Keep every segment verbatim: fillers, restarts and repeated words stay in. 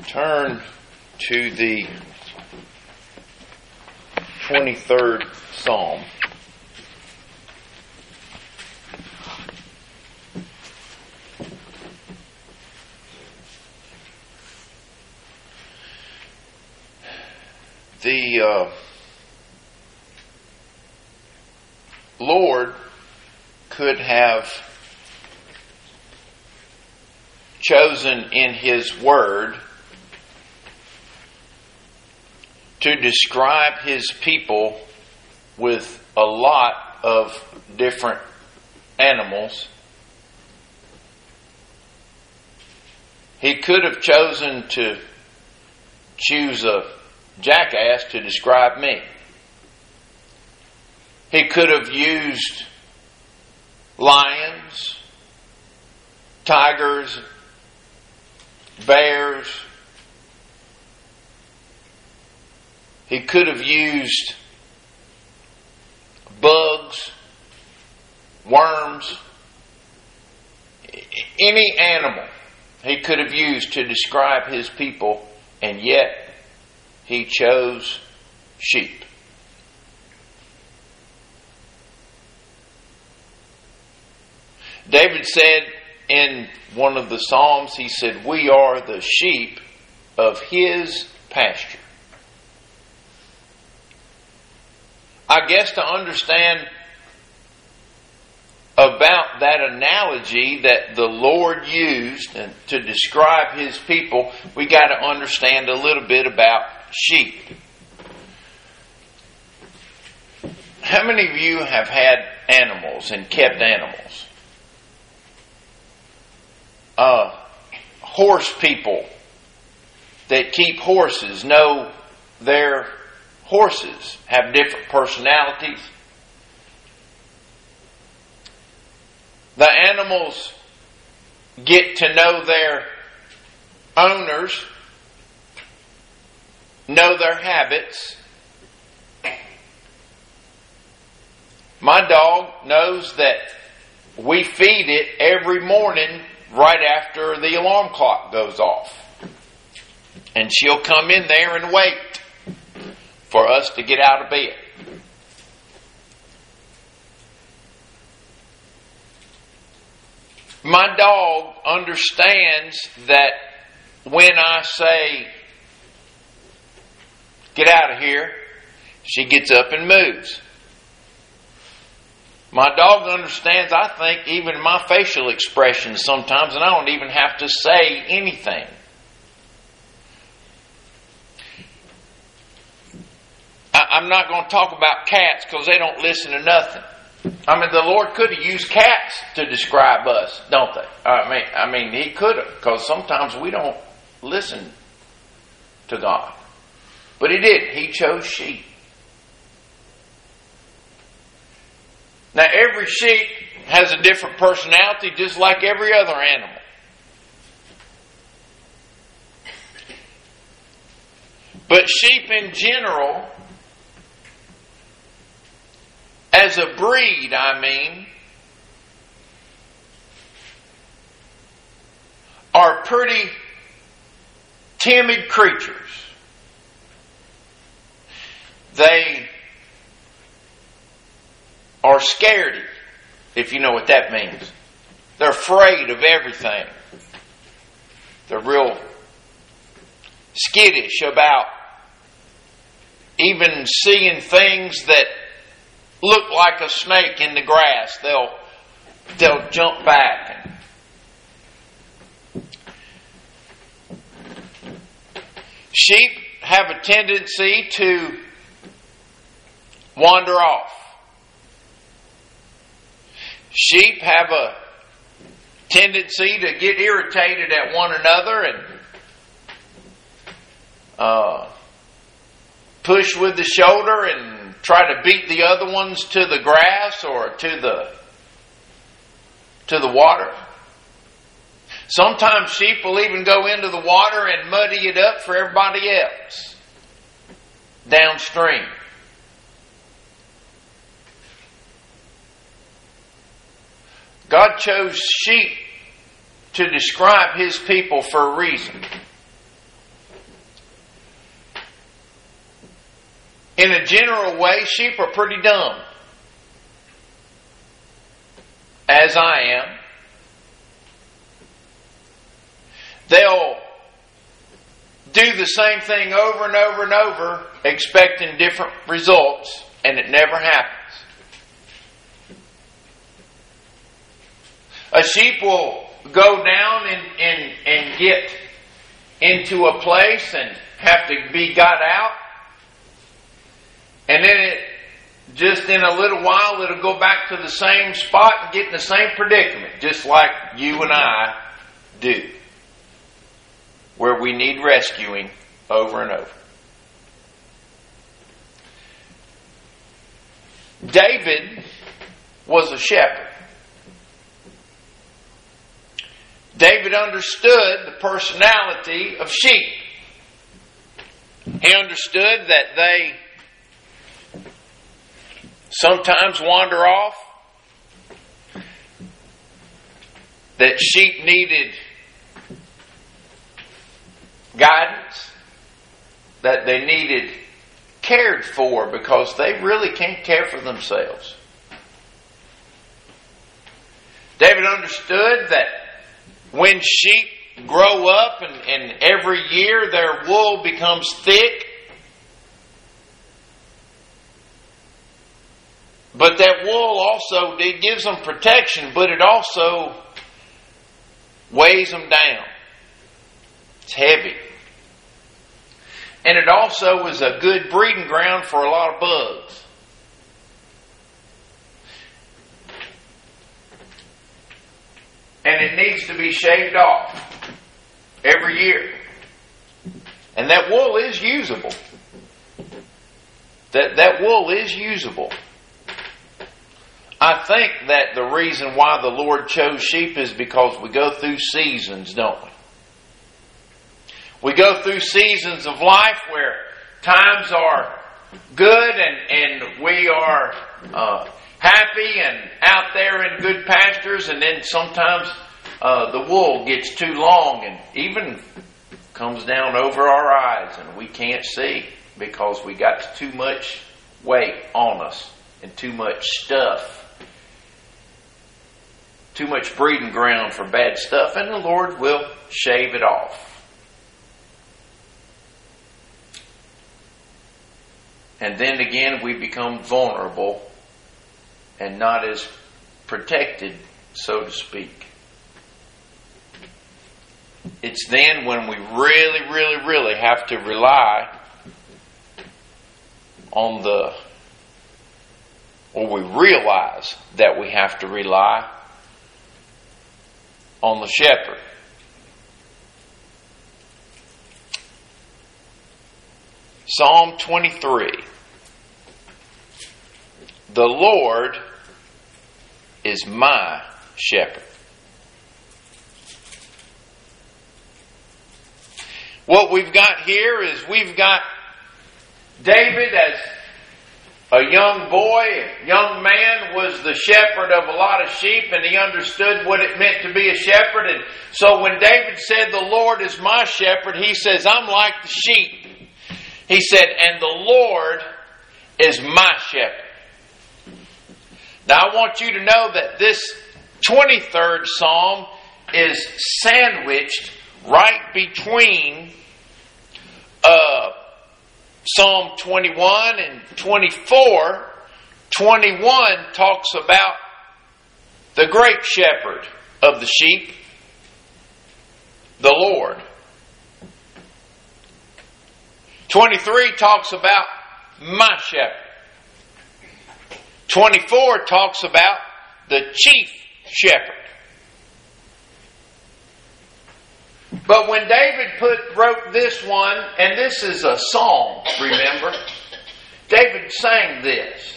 Turn to the twenty-third Psalm. The uh, Lord could have chosen in His Word to describe His people with a lot of different animals. He could have chosen to choose a jackass to describe me. He could have used lions, tigers, bears. He could have used bugs, worms, any animal He could have used to describe His people, and yet He chose sheep. David said in one of the Psalms, he said, "We are the sheep of His pasture." I guess to understand about that analogy that the Lord used to describe His people, we got to understand a little bit about sheep. How many of you have had animals and kept animals? Uh, horse people that keep horses know their horses have different personalities. The animals get to know their owners, know their habits. My dog knows that we feed it every morning right after the alarm clock goes off. And she'll come in there and wait for us to get out of bed. My dog understands that when I say, "Get out of here," she gets up and moves. My dog understands, I think, even my facial expressions sometimes, and I don't even have to say anything. I'm not going to talk about cats because they don't listen to nothing. I mean, the Lord could have used cats to describe us, don't they? I mean, I mean, He could have, because sometimes we don't listen to God. But He did. He chose sheep. Now, every sheep has a different personality, just like every other animal. But sheep in general, as a breed, I mean, are pretty timid creatures. They are scaredy, if you know what that means. They're afraid of everything. They're real skittish about even seeing things that look like a snake in the grass. They'll they'll jump back. Sheep have a tendency to wander off. Sheep have a tendency to get irritated at one another and uh, push with the shoulder and try to beat the other ones to the grass or to the to the water. Sometimes sheep will even go into the water and muddy it up for everybody else downstream. God chose sheep to describe His people for a reason. In a general way, sheep are pretty dumb. As I am. They'll do the same thing over and over and over, expecting different results, and it never happens. A sheep will go down and, and, and get into a place and have to be got out. And then it, just in a little while, it'll go back to the same spot and get in the same predicament, just like you and I do, where we need rescuing over and over. David was a shepherd. David understood the personality of sheep. He understood that they sometimes wander off, that sheep needed guidance, that they needed cared for because they really can't care for themselves. David understood that when sheep grow up and, and every year their wool becomes thick, but that wool also, it gives them protection, but it also weighs them down. It's heavy. And it also is a good breeding ground for a lot of bugs. And it needs to be shaved off every year. And that wool is usable. That, that wool is usable. I think that the reason why the Lord chose sheep is because we go through seasons, don't we? We go through seasons of life where times are good and, and we are uh, happy and out there in good pastures, and then sometimes uh, the wool gets too long and even comes down over our eyes and we can't see because we got too much weight on us and too much stuff. Too much breeding ground for bad stuff, and the Lord will shave it off. And then again, we become vulnerable and not as protected, so to speak. It's then when we really, really, really have to rely on the, or we realize that we have to rely on the shepherd. Psalm twenty-three. The Lord is my shepherd. What we've got here is we've got David as a young boy, a young man, was the shepherd of a lot of sheep, and he understood what it meant to be a shepherd. And so when David said, the Lord is my shepherd, he says, I'm like the sheep. He said, and the Lord is my shepherd. Now I want you to know that this twenty-third Psalm is sandwiched right between uh, Psalm twenty-one and twenty-four. twenty-one talks about the great shepherd of the sheep, the Lord. twenty-three talks about my shepherd. twenty-four talks about the chief shepherd. But when David put wrote this one, and this is a song, remember? David sang this.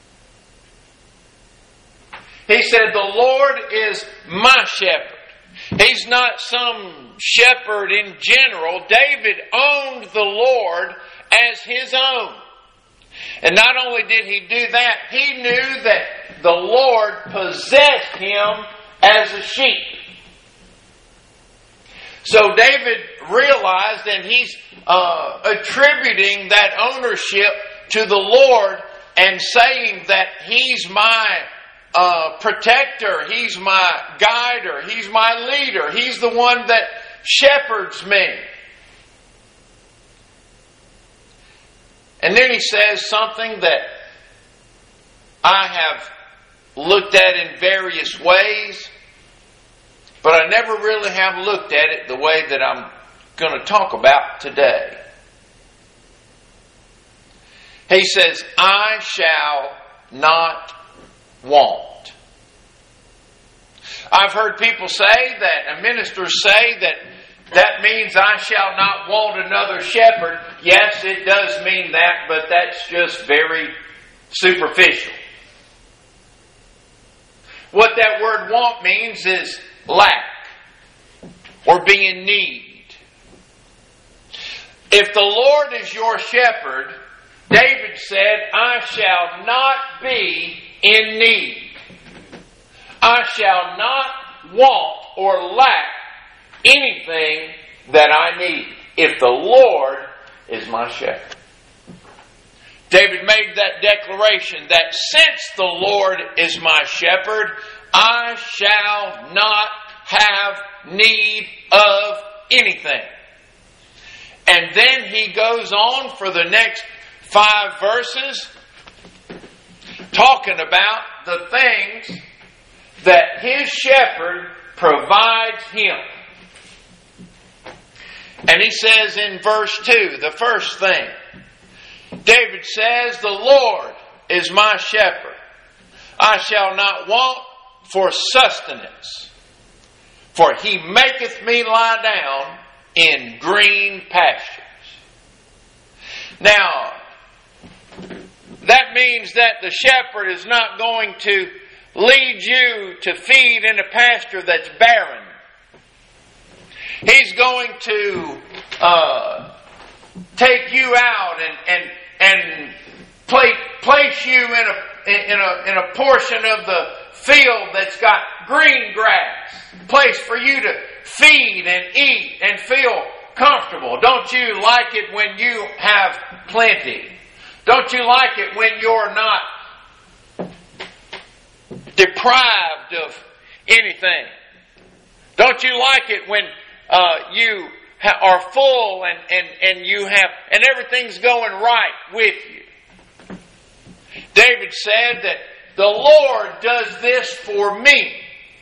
He said, the Lord is my shepherd. He's not some shepherd in general. David owned the Lord as his own. And not only did he do that, he knew that the Lord possessed him as a sheep. So David realized, and he's uh, attributing that ownership to the Lord and saying that He's my uh, protector, He's my guider, He's my leader, He's the one that shepherds me. And then he says something that I have looked at in various ways, but I never really have looked at it the way that I'm going to talk about today. He says, I shall not want. I've heard people say that, and ministers say that that means I shall not want another shepherd. Yes, it does mean that, but that's just very superficial. What that word want means is lack or be in need. If the Lord is your shepherd, David said, I shall not be in need. I shall not want or lack anything that I need if the Lord is my shepherd. David made that declaration that since the Lord is my shepherd, I shall not have need of anything. And then he goes on for the next five verses talking about the things that his shepherd provides him. And he says in verse two, the first thing, David says, the Lord is my shepherd. I shall not want for sustenance, for He maketh me lie down in green pastures. Now, that means that the shepherd is not going to lead you to feed in a pasture that's barren. He's going to uh, take you out and and and place place you in a in a in a portion of the field that's got green grass, place for you to feed and eat and feel comfortable. Don't you like it when you have plenty? Don't you like it when you're not deprived of anything? Don't you like it when Uh, you ha- are full and, and, and you have, and everything's going right with you? David said that the Lord does this for me.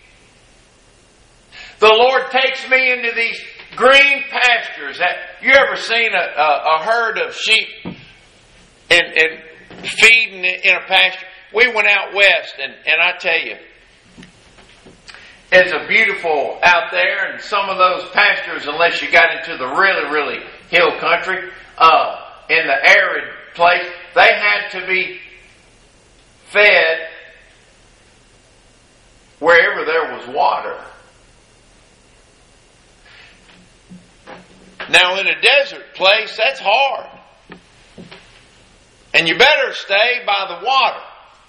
The Lord takes me into these green pastures. Have you ever seen a, a, a herd of sheep and, and feeding in a pasture? We went out west, and, and I tell you, it's a beautiful out there, and some of those pastures, unless you got into the really, really hill country, uh, in the arid place, they had to be fed wherever there was water. Now, in a desert place, that's hard. And you better stay by the water.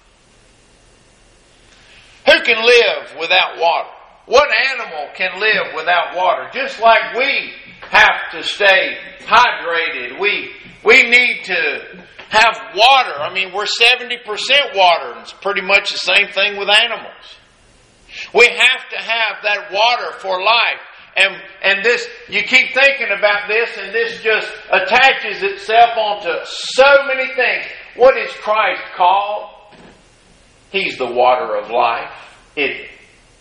Who can live without water? What animal can live without water? Just like we have to stay hydrated. We we need to have water. I mean, we're seventy percent water. It's pretty much the same thing with animals. We have to have that water for life. And and this, you keep thinking about this, and this just attaches itself onto so many things. What is Christ called? He's the water of life, isn't He?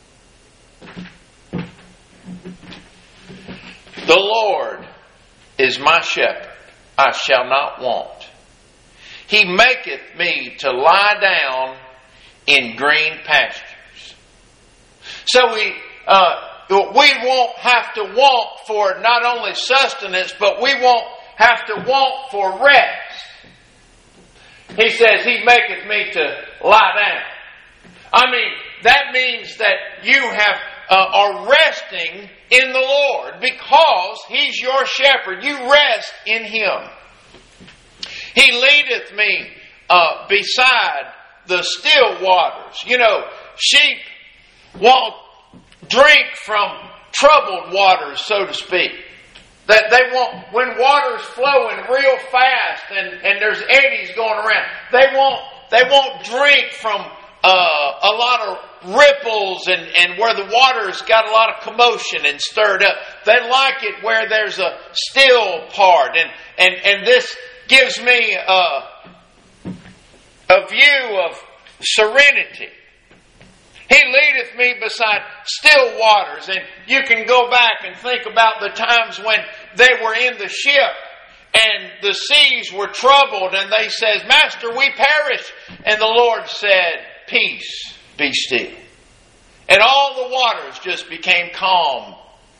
The Lord is my shepherd, I shall not want. He maketh me to lie down in green pastures. So we uh, we won't have to want for not only sustenance, but we won't have to want for rest. He says, He maketh me to lie down. I mean, that means that you have uh, are resting in the Lord because He's your shepherd. You rest in Him. He leadeth me uh, beside the still waters. You know, sheep won't drink from troubled waters, so to speak. That they want, when water's flowing real fast and, and there's eddies going around, they won't, they won't drink from uh, a lot of ripples and, and where the water's got a lot of commotion and stirred up. They like it where there's a still part. And, and, and this gives me a, a view of serenity. He leadeth me beside still waters. And you can go back and think about the times when they were in the ship and the seas were troubled and they said, Master, we perish. And the Lord said, peace, be still. And all the waters just became calm.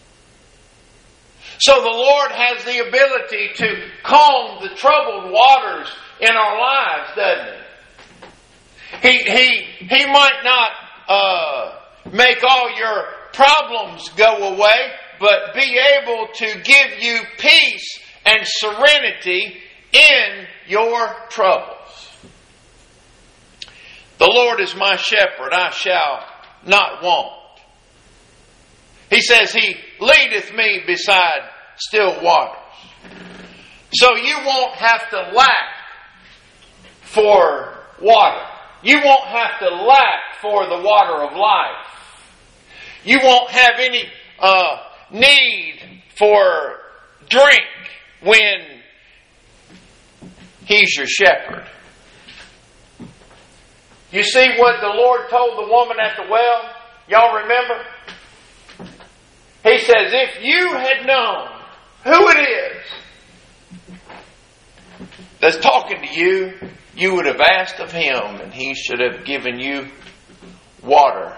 So the Lord has the ability to calm the troubled waters in our lives, doesn't He? He, he, he might not Uh, make all your problems go away, but be able to give you peace and serenity in your troubles. The Lord is my shepherd, I shall not want. He says He leadeth me beside still waters. So you won't have to lack for water. You won't have to lack for the water of life. You won't have any uh, need for drink when He's your shepherd. You see what the Lord told the woman at the well? Y'all remember? He says, if you had known who it is that's talking to you, you would have asked of Him, and He should have given you water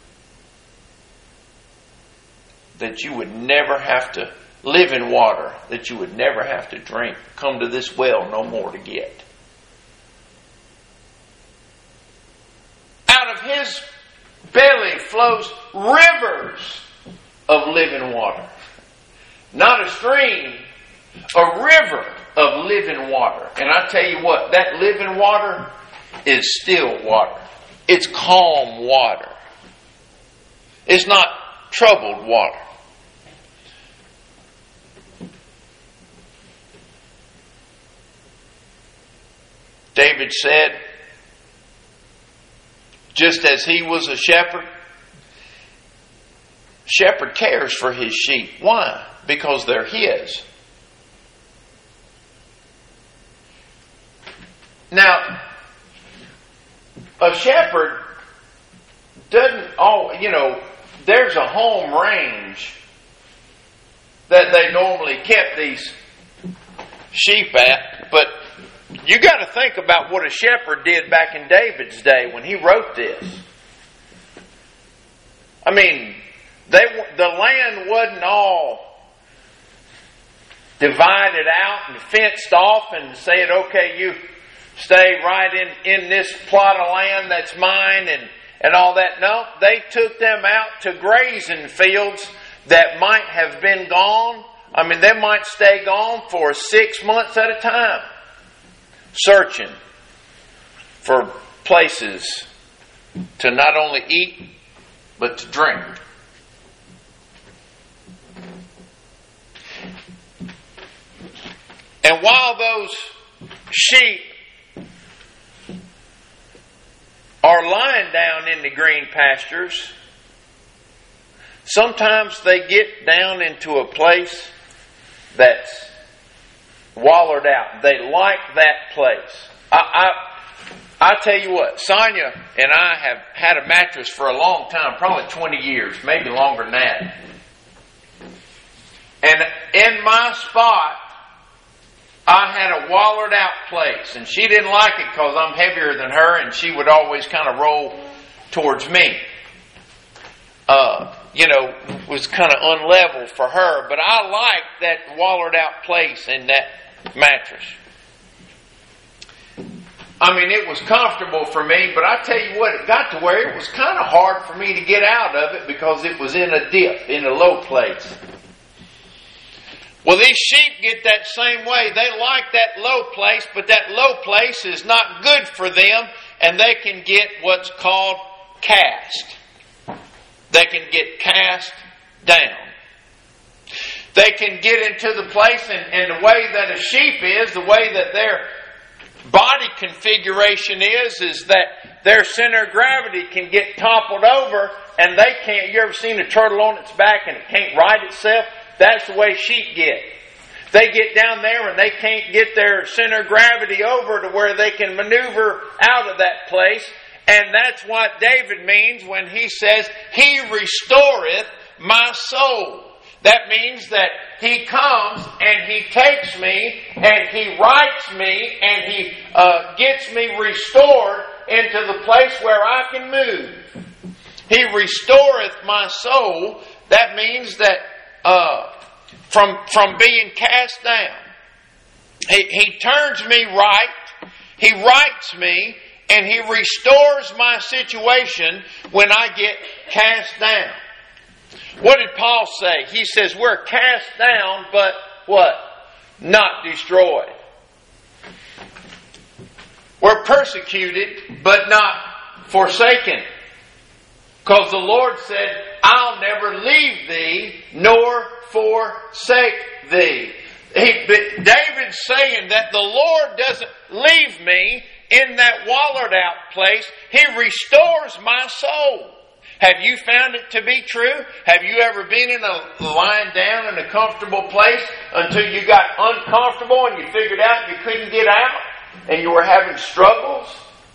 that you would never have to live in, water that you would never have to drink. Come to this well no more to get. Out of His belly flows rivers of living water. Not a stream, a river of living water. And I tell you what, that living water is still water. It's calm water. It's not troubled water. David said, just as he was a shepherd, shepherd cares for his sheep. Why? Because they're his. Now, a shepherd doesn't all, you know, there's a home range that they normally kept these sheep at, but you got to think about what a shepherd did back in David's day when he wrote this. I mean, they the land wasn't all divided out and fenced off and said, okay, you stay right in, in this plot of land that's mine and, and all that. No, they took them out to grazing fields that might have been gone. I mean, they might stay gone for six months at a time, searching for places to not only eat, but to drink. And while those sheep are lying down in the green pastures, sometimes they get down into a place that's wallered out. They like that place. I, I, I tell you what, Sonia and I have had a mattress for a long time, probably twenty years, maybe longer than that. And in my spot, I had a wallered out place, and she didn't like it because I'm heavier than her, and she would always kind of roll towards me. Uh, you know, it was kind of unlevel for her, but I liked that wallered out place in that mattress. I mean, it was comfortable for me, but I tell you what, it got to where it was kind of hard for me to get out of it because it was in a dip, in a low place. Well, these sheep get that same way. They like that low place, but that low place is not good for them, and they can get what's called cast. They can get cast down. They can get into the place, and, and the way that a sheep is, the way that their body configuration is, is that their center of gravity can get toppled over, and they can't. You ever seen a turtle on its back and it can't right itself? That's the way sheep get. They get down there and they can't get their center of gravity over to where they can maneuver out of that place. And that's what David means when he says, He restoreth my soul. That means that He comes and He takes me and He rights me and He uh, gets me restored into the place where I can move. He restoreth my soul. That means that uh, from, from being cast down, he, he turns me right, He rights me, and He restores my situation when I get cast down. What did Paul say? He says we're cast down, but what? Not destroyed. We're persecuted, but not forsaken. Because the Lord said, I'll never leave thee, nor forsake thee. He, David's saying that the Lord doesn't leave me in that wallowed out place. He restores my soul. Have you found it to be true? Have you ever been in a lying down in a comfortable place until you got uncomfortable and you figured out you couldn't get out and you were having struggles?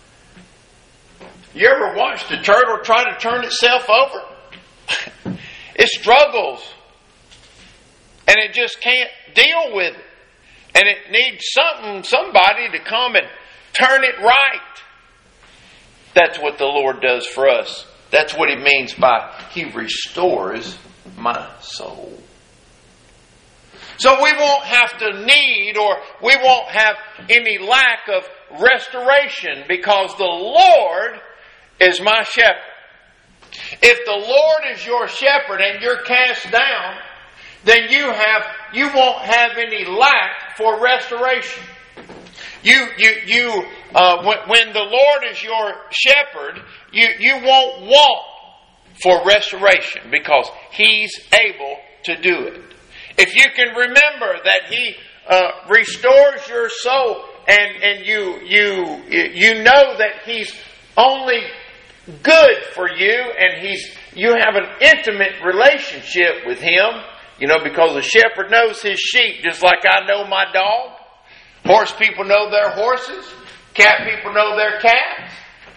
You ever watched a turtle try to turn itself over? It struggles. And it just can't deal with it. And it needs something, somebody to come and turn it right. That's what the Lord does for us. That's what He means by He restores my soul. So we won't have to need, or we won't have any lack of restoration, because the Lord is my shepherd. If the Lord is your shepherd and you're cast down, then you have you won't have any lack for restoration. You you you uh, when, when the Lord is your shepherd, you you won't want for restoration, because He's able to do it. If you can remember that He uh, restores your soul, and and you you you know that He's only good for you, and He's you have an intimate relationship with Him. You know, because the shepherd knows his sheep just like I know my dog. Horse people know their horses. Cat people know their cats.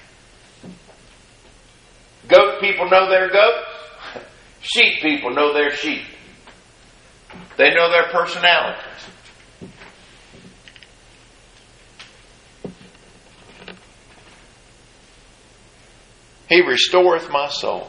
Goat people know their goats. Sheep people know their sheep. They know their personalities. He restoreth my soul.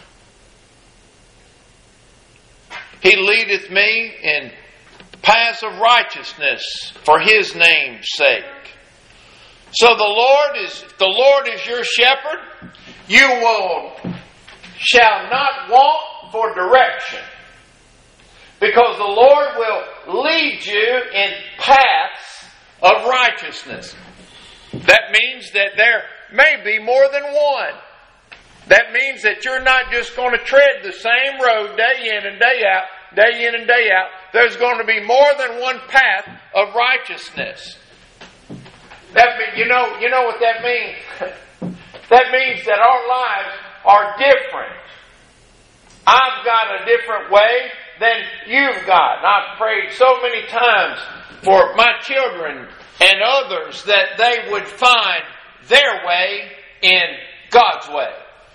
He leadeth me in paths of righteousness for His name's sake. So the Lord is the Lord is your shepherd. You will shall not want for direction, because the Lord will lead you in paths of righteousness. That means that there may be more than one. That means that you're not just going to tread the same road day in and day out, day in and day out. There's going to be more than one path of righteousness. That mean, you know, you know what that means? That means that our lives are different. I've got a different way than you've got. And I've prayed so many times for my children and others that they would find their way in God's way.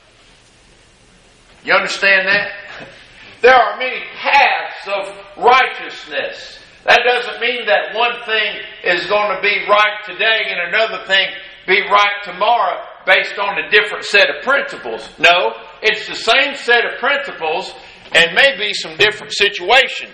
You understand that? There are many paths of righteousness. That doesn't mean that one thing is going to be right today and another thing be right tomorrow based on a different set of principles. No, it's the same set of principles and maybe some different situations.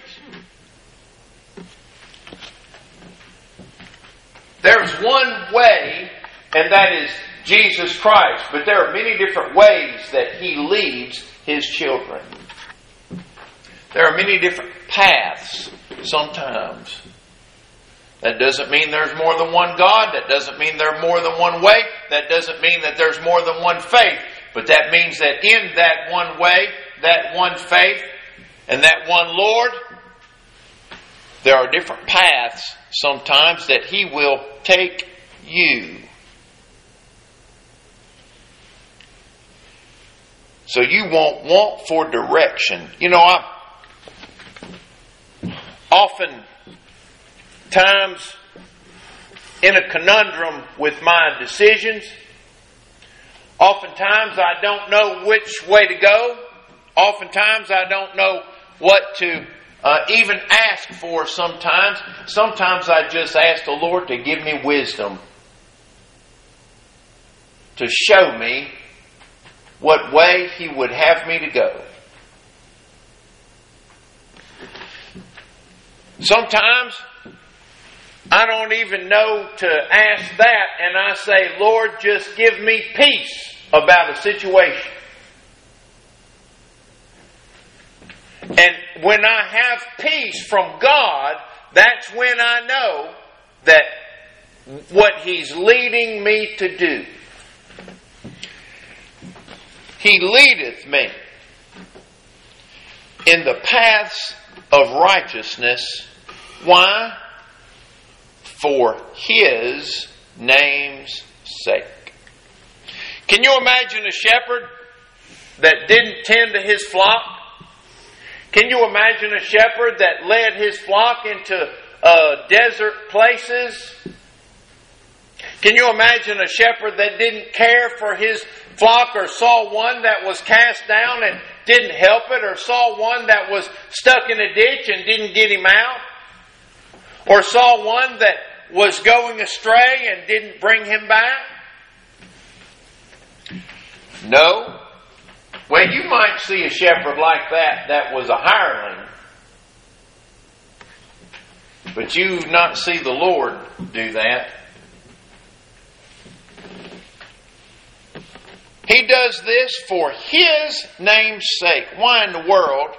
There's one way, and that is Jesus Christ. But there are many different ways that He leads His children. There are many different paths sometimes. That doesn't mean there's more than one God. That doesn't mean there's more than one way. That doesn't mean that there's more than one faith. But that means that in that one way, that one faith, and that one Lord, there are different paths sometimes that He will take you. So you won't want for direction. You know, I often times in a conundrum with my decisions. Oftentimes I don't know which way to go. Oftentimes I don't know what to uh, even ask for sometimes. Sometimes I just ask the Lord to give me wisdom. To show me what way He would have me to go. Sometimes I don't even know to ask that, and I say, Lord, just give me peace about a situation. And when I have peace from God, that's when I know that what He's leading me to do. He leadeth me in the paths of righteousness. Why? For His name's sake. Can you imagine a shepherd that didn't tend to his flock? Can you imagine a shepherd that led his flock into uh, desert places? Can you imagine a shepherd that didn't care for his flock, or saw one that was cast down and didn't help it, or saw one that was stuck in a ditch and didn't get him out, or saw one that was going astray and didn't bring him back? No. Well, you might see a shepherd like that that was a hireling, but you not see the Lord do that. He does this for His name's sake. Why in the world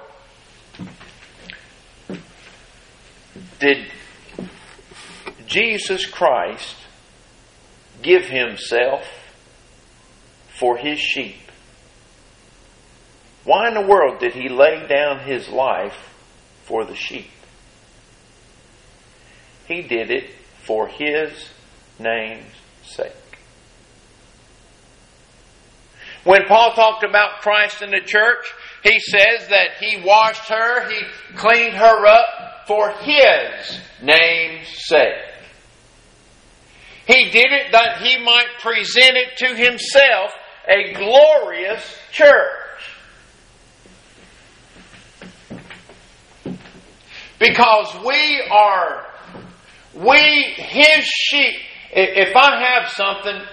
did Jesus Christ give Himself for His sheep? Why in the world did He lay down His life for the sheep? He did it for His name's sake. When Paul talked about Christ in the church, he says that He washed her, He cleaned her up for His name's sake. He did it that He might present it to Himself a glorious church. Because we are, we, His sheep. If I have something,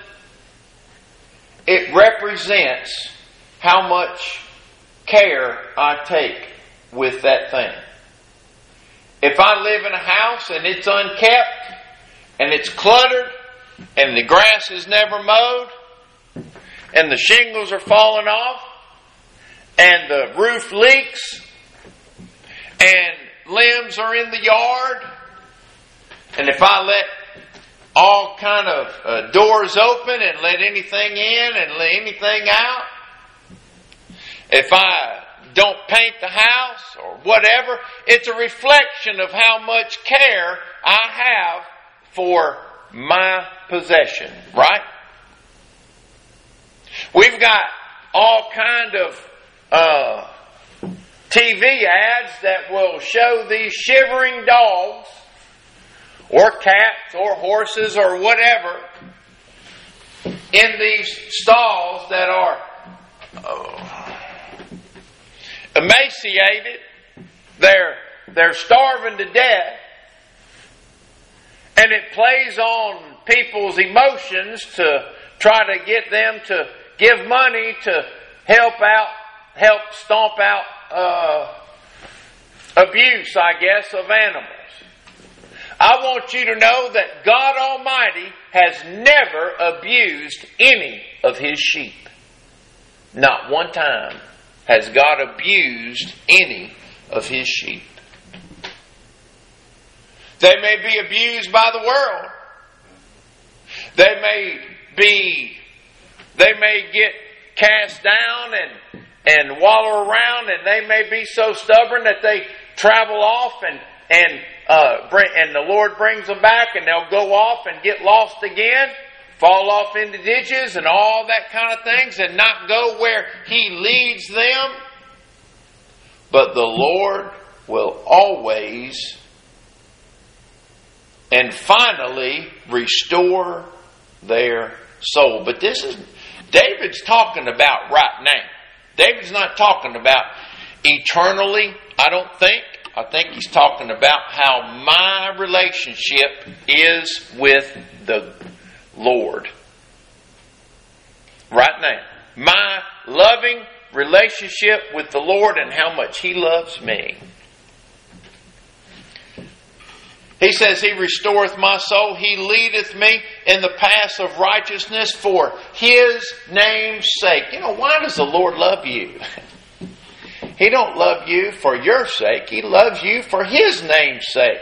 it represents how much care I take with that thing. If I live in a house and it's unkept and it's cluttered and the grass is never mowed and the shingles are falling off and the roof leaks and limbs are in the yard, and if I let all kind of uh, doors open and let anything in and let anything out, if I don't paint the house or whatever, it's a reflection of how much care I have for my possession, right? We've got all kind of uh, T V ads that will show these shivering dogs or cats or horses or whatever in these stalls that are uh, emaciated. They're, they're starving to death. And it plays on people's emotions to try to get them to give money to help out, help stomp out uh, abuse, I guess, of animals. I want you to know that God Almighty has never abused any of His sheep. Not one time has God abused any of His sheep. They may be abused by the world. They may be, they may get cast down and, and wallow around, and they may be so stubborn that they travel off and, and uh, bring, and the Lord brings them back, and they'll go off and get lost again, fall off into ditches and all that kind of things, and not go where He leads them. But the Lord will always and finally restore their soul. But this is, David's talking about right now. David's not talking about eternally, I don't think. I think he's talking about how my relationship is with the Lord. Right now. My loving relationship with the Lord and how much He loves me. He says, He restoreth my soul. He leadeth me in the paths of righteousness for His name's sake. You know, why does the Lord love you? He don't love you for your sake. He loves you for His name's sake.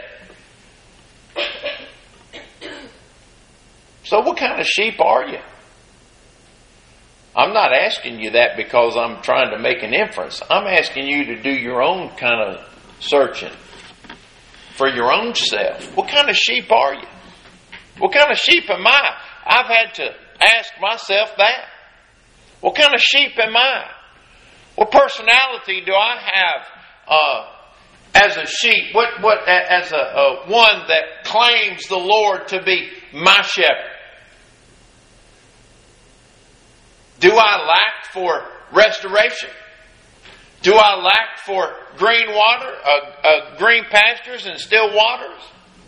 So what kind of sheep are you? I'm not asking you that because I'm trying to make an inference. I'm asking you to do your own kind of searching for your own self. What kind of sheep are you? What kind of sheep am I? I've had to ask myself that. What kind of sheep am I? What personality do I have uh, as a sheep? What what as a, a one that claims the Lord to be my shepherd? Do I lack for restoration? Do I lack for green water, uh, uh, green pastures and still waters?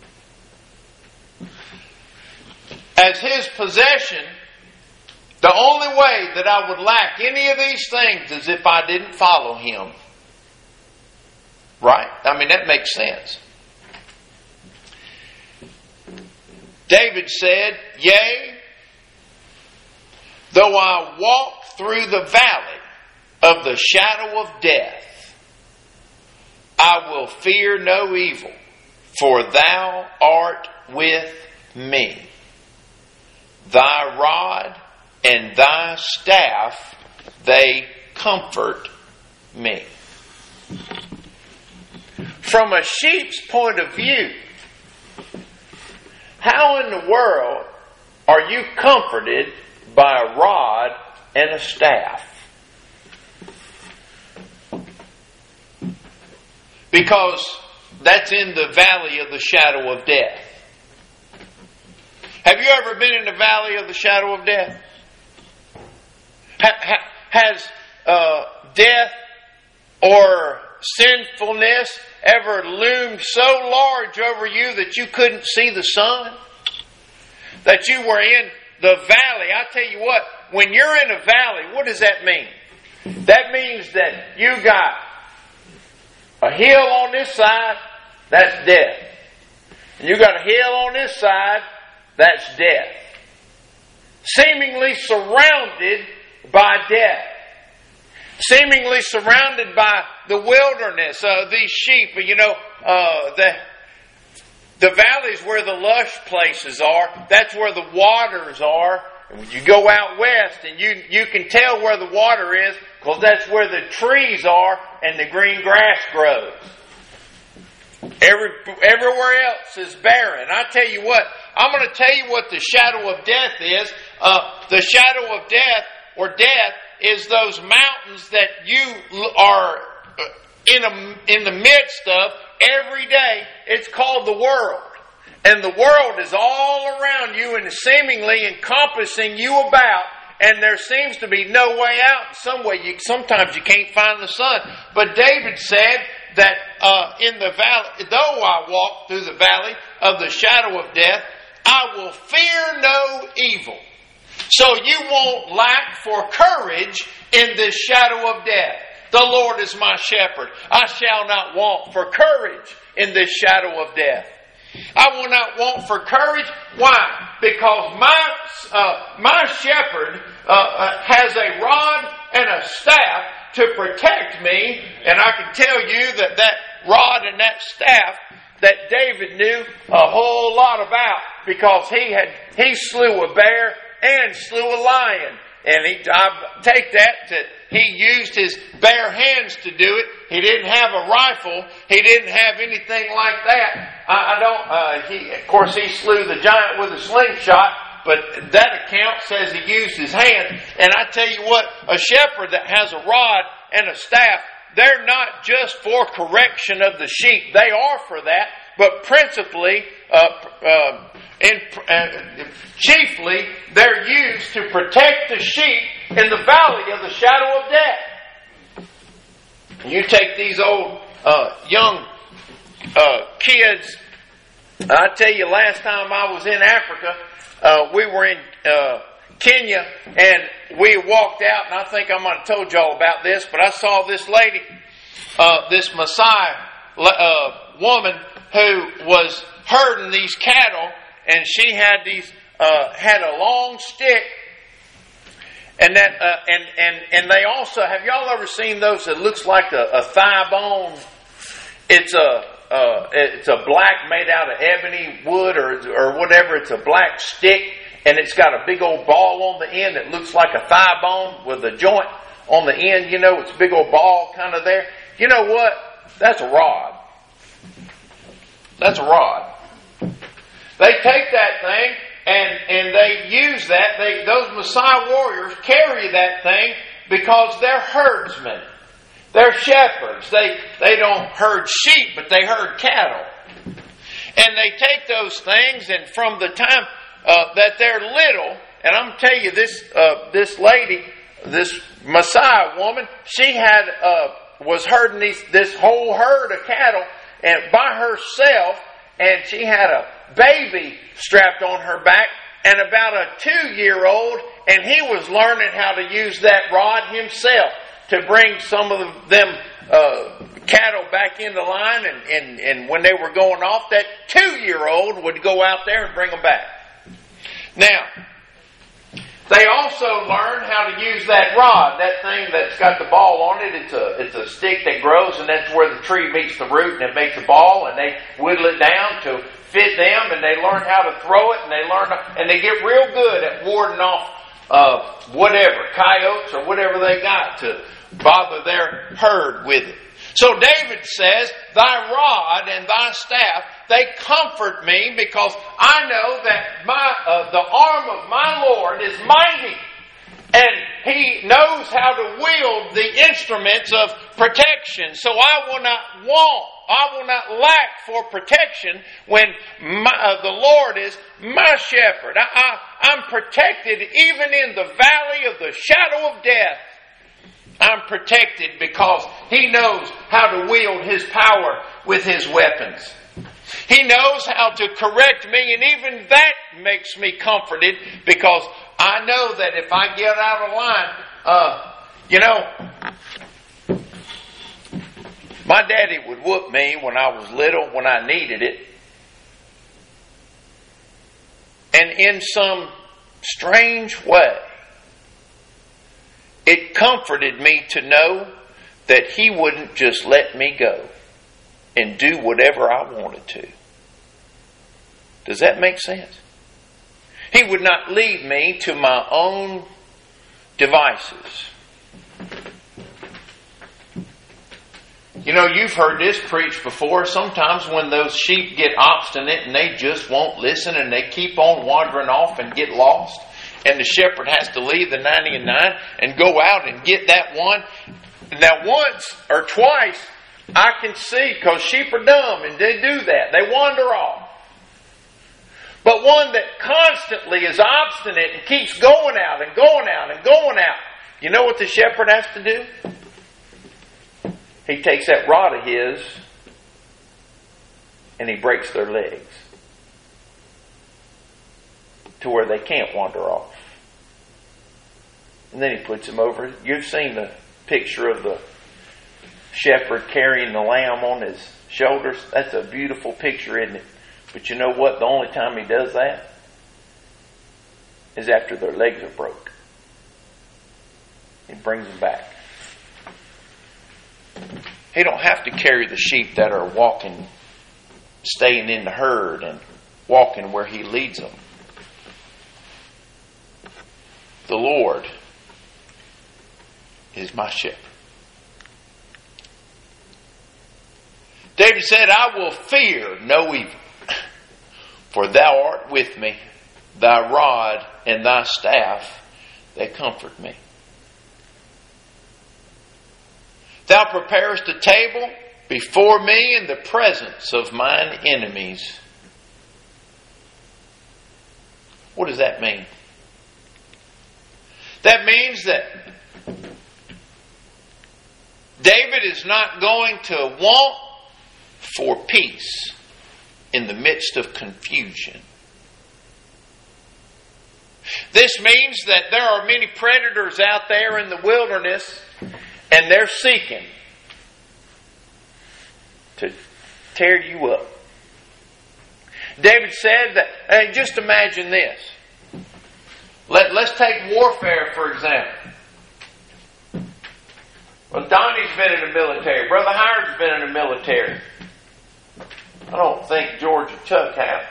As His possession, the only way that I would lack any of these things is if I didn't follow Him. Right? I mean, that makes sense. David said, Yea, though I walk through the valley of the shadow of death, I will fear no evil, for Thou art with me. Thy rod and Thy staff, they comfort me. From a sheep's point of view, how in the world are you comforted by a rod and a staff? Because that's in the valley of the shadow of death. Have you ever been in the valley of the shadow of death? Ha, ha, has uh, death or sinfulness ever loomed so large over you that you couldn't see the sun? That you were in the valley. I tell you what, when you're in a valley, what does that mean? That means that you got a hill on this side, that's death. And you got a hill on this side, that's death. Seemingly surrounded by death. Seemingly surrounded by the wilderness. Uh, these sheep, you know, uh, the the valleys where the lush places are, that's where the waters are. And when you go out west, and you, you can tell where the water is, because that's where the trees are and the green grass grows. Every, everywhere else is barren. I tell you what, I'm going to tell you what the shadow of death is. Uh, the shadow of death, or death, is those mountains that you are in, a, in the midst of every day. It's called the world. And the world is all around you and seemingly encompassing you about. And there seems to be no way out. Some way, you, sometimes you can't find the sun. But David said that uh, in the valley, though I walk through the valley of the shadow of death, I will fear no evil. So you won't lack for courage in this shadow of death. The Lord is my shepherd. I shall not want for courage in this shadow of death. I will not want for courage. Why? Because my uh, my shepherd uh, uh, has a rod and a staff to protect me. And I can tell you that that rod and that staff that David knew a whole lot about, because he had he slew a bear and slew a lion. And he, I take that that he used his bare hands to do it. He didn't have a rifle. He didn't have anything like that. I, I don't. Uh, he, of course, he slew the giant with a slingshot. But that account says he used his hand. And I tell you what, a shepherd that has a rod and a staff, they're not just for correction of the sheep. They are for that. But principally, uh, uh, and uh, chiefly, they're used to protect the sheep in the valley of the shadow of death. You take these old uh, young uh, kids. I tell you, last time I was in Africa, uh, we were in uh, Kenya, and we walked out, and I think I might have told y'all about this, but I saw this lady, uh, this Maasai uh, woman, who was herding these cattle, and she had these uh, had a long stick, and that uh, and and and they also, have y'all ever seen those that looks like a, a thigh bone? It's a uh, it's a black, made out of ebony wood or or whatever. It's a black stick, and it's got a big old ball on the end that looks like a thigh bone with a joint on the end. You know, it's a big old ball kind of there. You know what? That's a rod. That's a rod. They take that thing and, and they use that. They, those Maasai warriors carry that thing because they're herdsmen. They're shepherds. They, they don't herd sheep, but they herd cattle. And they take those things, and from the time uh, that they're little, and I'm going to tell you, this uh, this lady, this Maasai woman, she had uh, was herding these, this whole herd of cattle, and by herself, and she had a baby strapped on her back, and about a two-year-old, and he was learning how to use that rod himself to bring some of them uh, cattle back into line, and, and, and when they were going off, that two-year-old would go out there and bring them back. Now, they also learn how to use that rod, that thing that's got the ball on it. It's a it's a stick that grows, and that's where the tree meets the root, and it makes a ball, and they whittle it down to fit them, and they learn how to throw it, and they learn, and they get real good at warding off uh, whatever, coyotes or whatever they got to bother their herd with it. So David says, thy rod and thy staff, they comfort me, because I know that my uh, the arm of my Lord is mighty, and He knows how to wield the instruments of protection. So I will not want, I will not lack for protection when my, uh, the Lord is my shepherd. I, I, I'm protected even in the valley of the shadow of death. I'm protected because He knows how to wield His power with His weapons. He knows how to correct me, and even that makes me comforted, because I know that if I get out of line, uh, you know, my daddy would whoop me when I was little, when I needed it. And in some strange way, it comforted me to know that He wouldn't just let me go and do whatever I wanted to. Does that make sense? He would not leave me to my own devices. You know, you've heard this preached before. Sometimes when those sheep get obstinate and they just won't listen, and they keep on wandering off and get lost, and the shepherd has to leave the ninety and nine and go out and get that one. Now, once or twice, I can see, because sheep are dumb and they do that. They wander off. But one that constantly is obstinate and keeps going out and going out and going out, you know what the shepherd has to do? He takes that rod of his and he breaks their legs to where they can't wander off. And then he puts them over. You've seen the picture of the shepherd carrying the lamb on his shoulders. That's a beautiful picture, isn't it? But you know what? The only time he does that is after their legs are broke. He brings them back. He don't have to carry the sheep that are walking, staying in the herd and walking where He leads them. The Lord is my shepherd. David said, I will fear no evil, for thou art with me, thy rod and thy staff, they comfort me. Thou preparest a table before me in the presence of mine enemies. What does that mean? That means that David is not going to want for peace in the midst of confusion. This means that there are many predators out there in the wilderness, and they're seeking to tear you up. David said that, and just imagine this. Let, let's take warfare, for example. Well, Donnie's been in the military. Brother Howard's been in the military. I don't think George and Chuck have.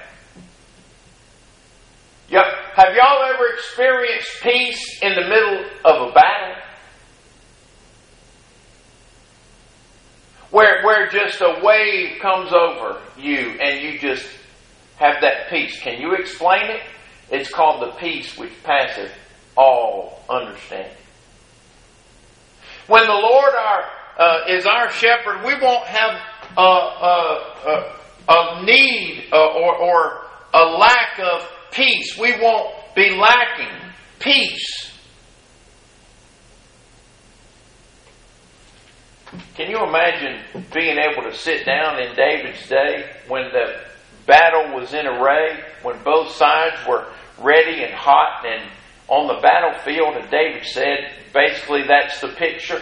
Yeah, have y'all ever experienced peace in the middle of a battle? Where, where just a wave comes over you and you just have that peace. Can you explain it? It's called the peace which passeth all understanding. When the Lord our uh, is our shepherd, we won't have a, a, a, a need uh, or, or a lack of peace. We won't be lacking peace. Can you imagine being able to sit down in David's day when the battle was in array, when both sides were ready and hot and on the battlefield, and David said, basically that's the picture,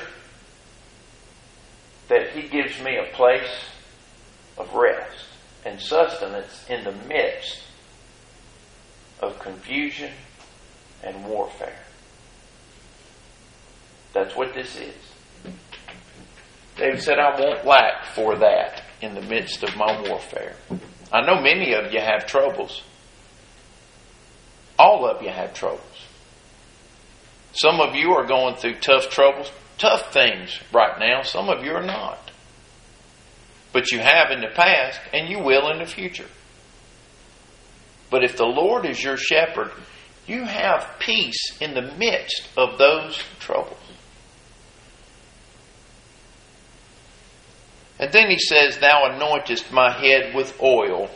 that He gives me a place of rest and sustenance in the midst of confusion and warfare. That's what this is. David said, I won't lack for that in the midst of my warfare. I know many of you have troubles. All of you have troubles. Some of you are going through tough troubles, tough things right now. Some of you are not. But you have in the past, and you will in the future. But if the Lord is your shepherd, you have peace in the midst of those troubles. And then he says, Thou anointest my head with oil.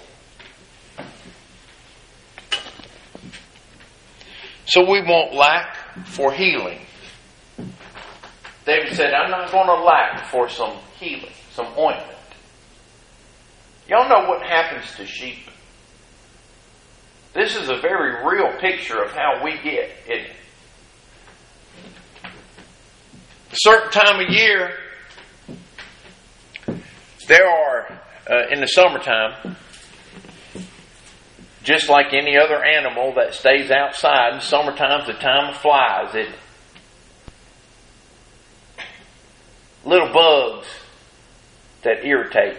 So we won't lack for healing. David said, I'm not going to lack for some healing, some ointment. Y'all know what happens to sheep? This is a very real picture of how we get it. A certain time of year, there are, uh, in the summertime, just like any other animal that stays outside, summertime's the time of flies, isn't it? Little bugs that irritate.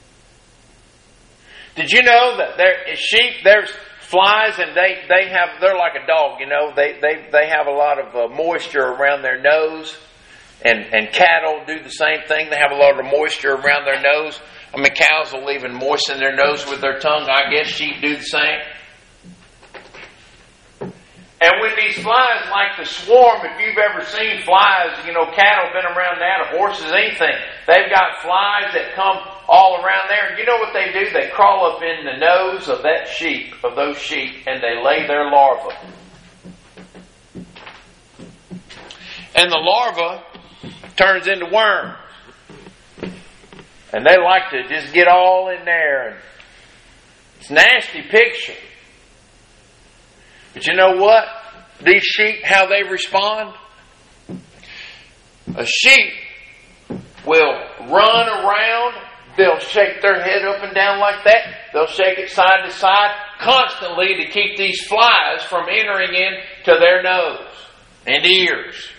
Did you know that there is sheep, there's flies, and they, they have, they're like a dog, you know, they, they, they have a lot of uh, moisture around their nose. And, and cattle do the same thing. They have a lot of moisture around their nose. I mean, cows will even moisten their nose with their tongue. I guess sheep do the same. And when these flies like to swarm, if you've ever seen flies, you know, cattle been around that, or horses, anything. They've got flies that come all around there. And you know what they do? They crawl up in the nose of that sheep, of those sheep, and they lay their larvae. And the larva turns into worms. And they like to just get all in there. And it's a nasty picture. But you know what? These sheep, how they respond? A sheep will run around. They'll shake their head up and down like that. They'll shake it side to side constantly to keep these flies from entering into their nose and ears.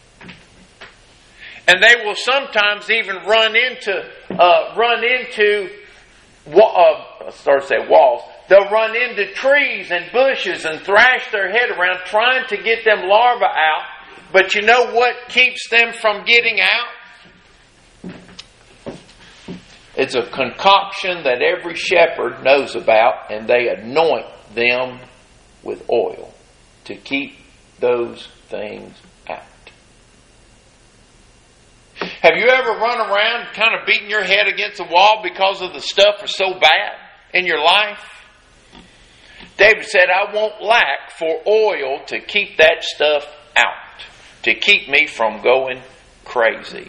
And they will sometimes even run into, uh, run into, uh, start to say walls. They'll run into trees and bushes and thrash their head around trying to get them larvae out. But you know what keeps them from getting out? It's a concoction that every shepherd knows about, and they anoint them with oil to keep those things out. Have you ever run around kind of beating your head against the wall because of the stuff is so bad in your life? David said, I won't lack for oil to keep that stuff out, to keep me from going crazy.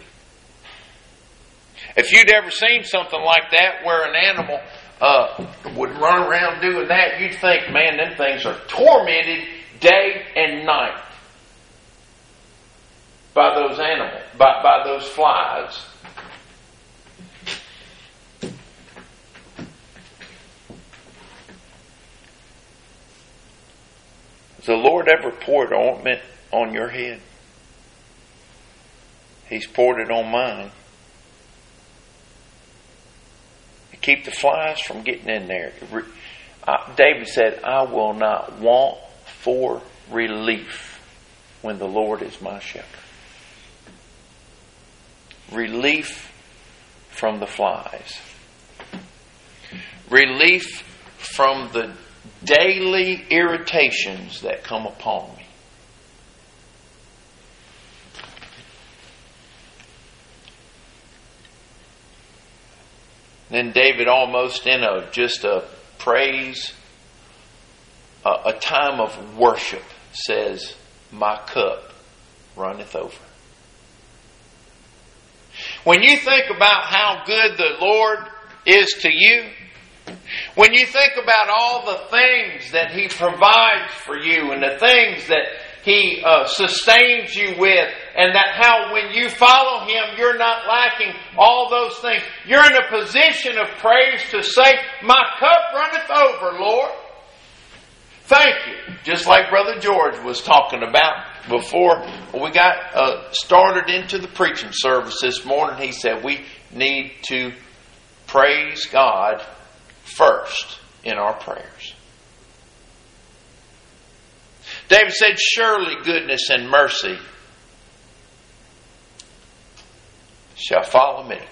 If you'd ever seen something like that where an animal uh, would run around doing that, you'd think, man, them things are tormented day and night by those animals, by, by those flies. Has the Lord ever poured ointment on your head? He's poured it on mine. To keep the flies from getting in there. Uh, David said, I will not want for relief when the Lord is my shepherd. Relief from the flies. Relief from the daily irritations that come upon me. Then David, almost in a just a praise, a, a time of worship, says, my cup runneth over. When you think about how good the Lord is to you, when you think about all the things that He provides for you and the things that He uh, sustains you with, and that how when you follow Him, you're not lacking all those things. You're in a position of praise to say, my cup runneth over, Lord. Thank you. Just like Brother George was talking about before we got uh, started into the preaching service this morning. He said we need to praise God first in our prayers. David said, surely goodness and mercy shall follow me.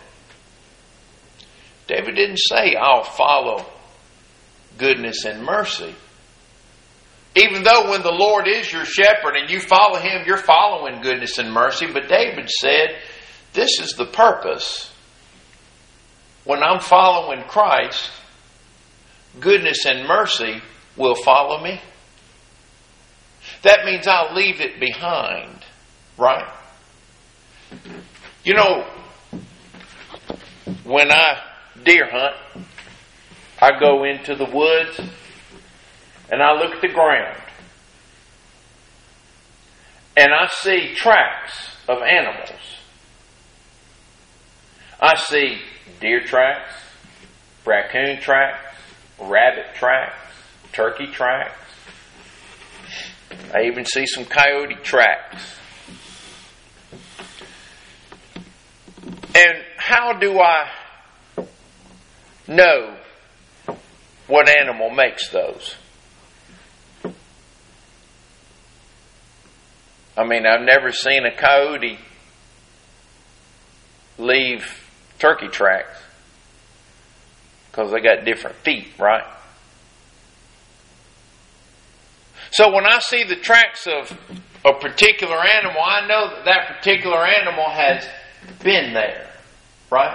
David didn't say, I'll follow goodness and mercy. Even though when the Lord is your shepherd and you follow Him, you're following goodness and mercy. But David said, this is the purpose. When I'm following Christ, goodness and mercy will follow me. That means I'll leave it behind, right? You know, when I deer hunt, I go into the woods and I look at the ground and I see tracks of animals. I see deer tracks, raccoon tracks, rabbit tracks, turkey tracks. I even see some coyote tracks. And how do I know what animal makes those? I mean, I've never seen a coyote leave turkey tracks because they got different feet, right? So when I see the tracks of a particular animal, I know that that particular animal has been there, right?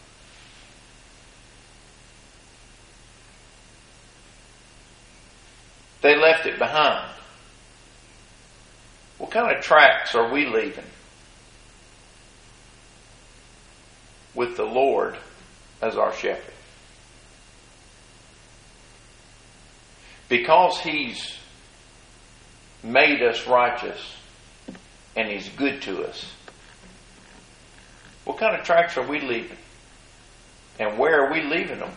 They left it behind. What kind of tracks are we leaving with the Lord as our shepherd? Because He's made us righteous and He's good to us. What kind of tracks are we leaving? And where are we leaving them?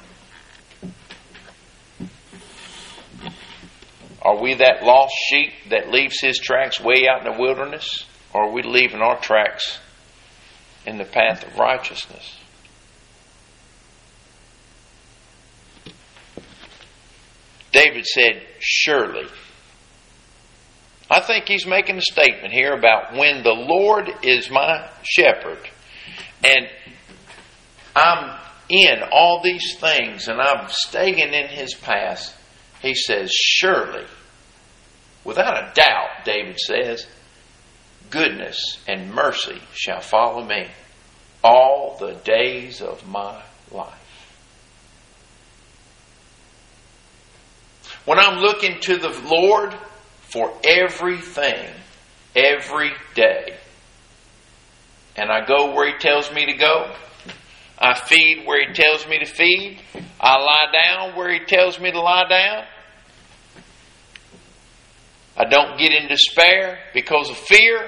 Are we that lost sheep that leaves his tracks way out in the wilderness? Or are we leaving our tracks in the path of righteousness? David said, surely. I think he's making a statement here about when the Lord is my shepherd and I'm in all these things and I'm staying in His path, He says, surely, without a doubt, David says, goodness and mercy shall follow me all the days of my life. When I'm looking to the Lord for everything, every day, and I go where He tells me to go, I feed where He tells me to feed, I lie down where He tells me to lie down, I don't get in despair because of fear,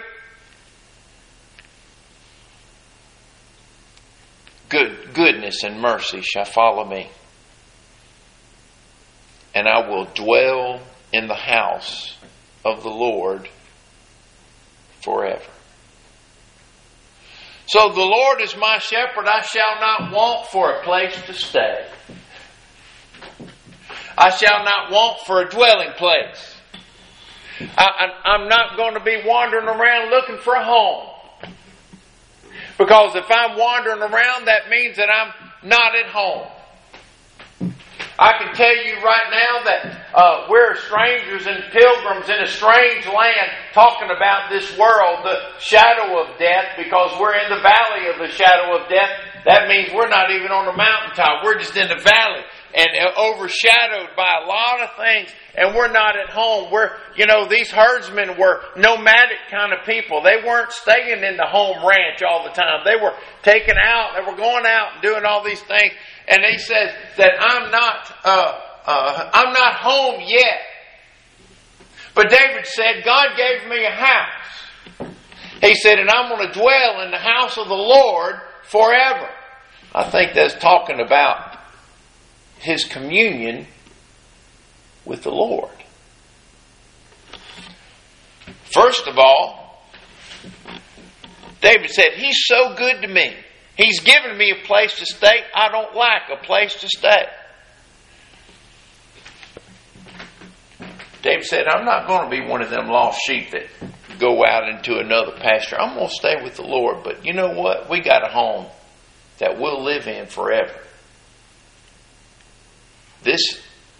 good goodness and mercy shall follow me, and I will dwell in the house of the Lord forever. So the Lord is my shepherd, I shall not want for a place to stay. I shall not want for a dwelling place. I, I, I'm not going to be wandering around looking for a home. Because if I'm wandering around, that means that I'm not at home. I can tell you right now that uh, we're strangers and pilgrims in a strange land talking about this world, the shadow of death, because we're in the valley of the shadow of death. That means we're not even on the mountaintop. We're just in the valley and overshadowed by a lot of things, and we're not at home. We're, you know, these herdsmen were nomadic kind of people. They weren't staying in the home ranch all the time. They were taken out. They were going out and doing all these things. And he says that I'm not, uh, uh, I'm not home yet. But David said, God gave me a house. He said, and I'm going to dwell in the house of the Lord forever. I think that's talking about his communion with the Lord. First of all, David said, He's so good to me. He's given me a place to stay. I don't lack a place to stay. David said, I'm not going to be one of them lost sheep that go out into another pasture. I'm going to stay with the Lord. But you know what? We got a home that we'll live in forever. This,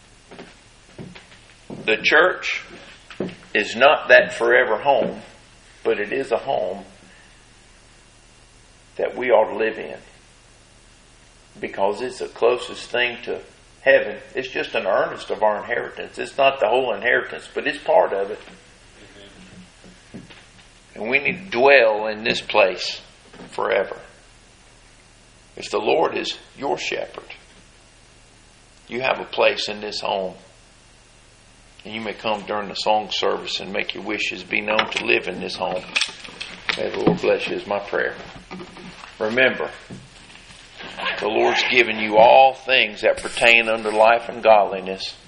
the church, is not that forever home, but it is a home that we ought to live in, because it's the closest thing to heaven. It's just an earnest of our inheritance. It's not the whole inheritance, but it's part of it. And we need to dwell in this place forever. If the Lord is your shepherd, you have a place in this home. And you may come during the song service and make your wishes be known to live in this home. May the Lord bless you is my prayer. Remember, the Lord's given you all things that pertain unto life and godliness.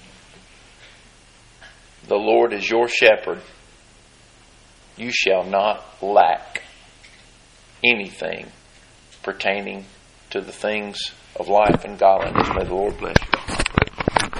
The Lord is your shepherd. You shall not lack anything pertaining to the things of life and godliness. May the Lord bless you.